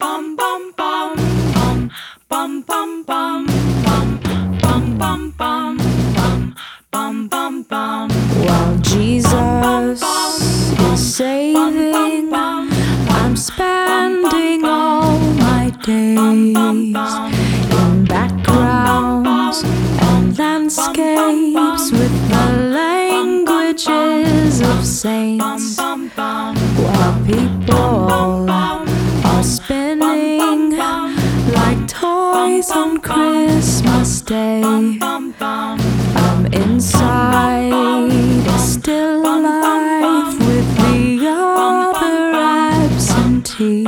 bum bum bum bum bum bum bum bum bum bum bum bum bum. While Jesus is saving, I'm spending all my days in backgrounds and landscapes with the languages of saints. While people are spinning like toys on Christmas Day, I'm inside a still life with the other absentee.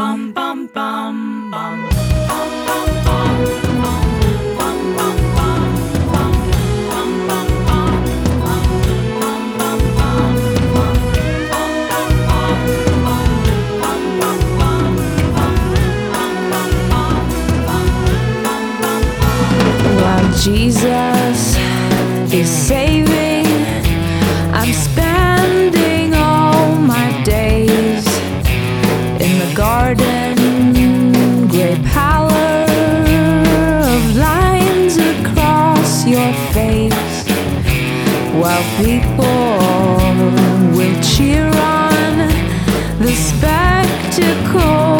While Jesus is saving, I'm spending all my days in the garden, gray pallor of lines across your face, while people will cheer on the spectacle